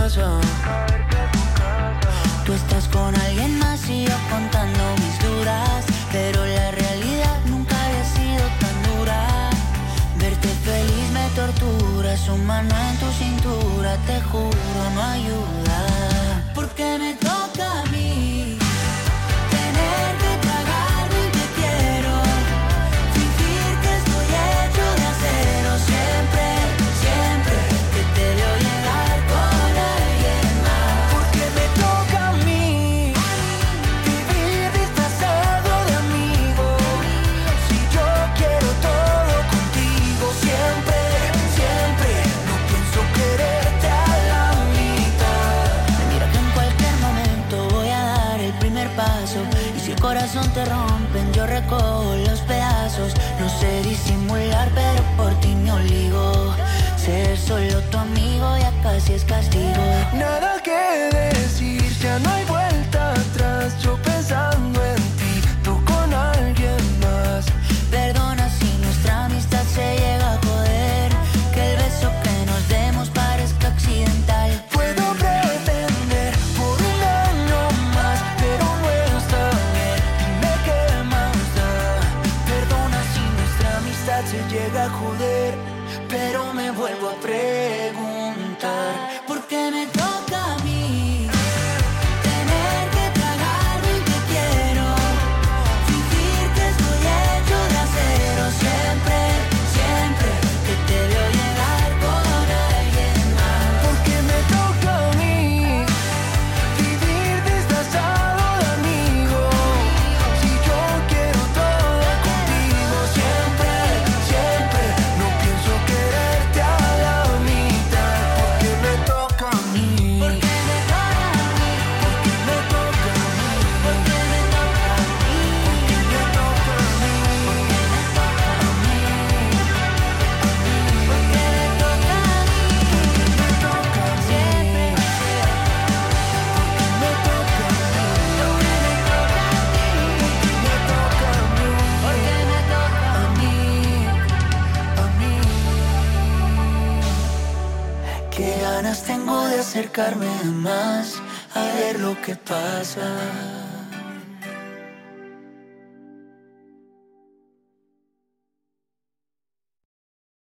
pasa. Tú estás con alguien más y yo contando mis dudas, pero la realidad nunca había sido tan dura. Verte feliz me tortura, su mano en tu cintura, te juro no ayuda. Porque me toca a mí tener que tragar lo que quiero, fingir que estoy hecho de acero. Siempre, siempre que te veo llegar con alguien más. Porque me toca a mí vivir disfrazado de amigo. Si yo quiero todo contigo, siempre, siempre no pienso quererte a la mitad. Mira que en cualquier momento voy a dar el primer paso, y si el corazón te rompen yo recojo los pedazos. No sé disimular pero por ti me obligo, ser solo tu amigo ya casi es castigo. Nada que decir, ya no hay vuelta atrás. Yo pensando en ti, tú con alguien más. Perdona si nuestra amistad se llega a joder, que el beso que nos demos parezca accidental. Puedo pretender por un año más, pero no está bien. Dime qué más da. Perdona si nuestra amistad se llega a joder, pero me vuelvo a preguntar. Porque me toca a mí tener que tragar lo que quiero, fingir que estoy hecho de acero. Siempre, siempre que te veo llegar con alguien más. Porque me toca a mí vivir disfrazado de amigo. Si yo quiero todo contigo, siempre, siempre no pienso quererte a la mitad. Porque me toca a mí. Porque me toca a mí. Porque me toca a mí. Porque me toca a mí. Porque me toca a mí. A mí. Porque me toca a mí. Me toca a mí. Siempre, Me toca a mí. Me toca a mí. porque me toca a mí. A mí. Qué ganas tengo de acercarme más a ver lo que pasa.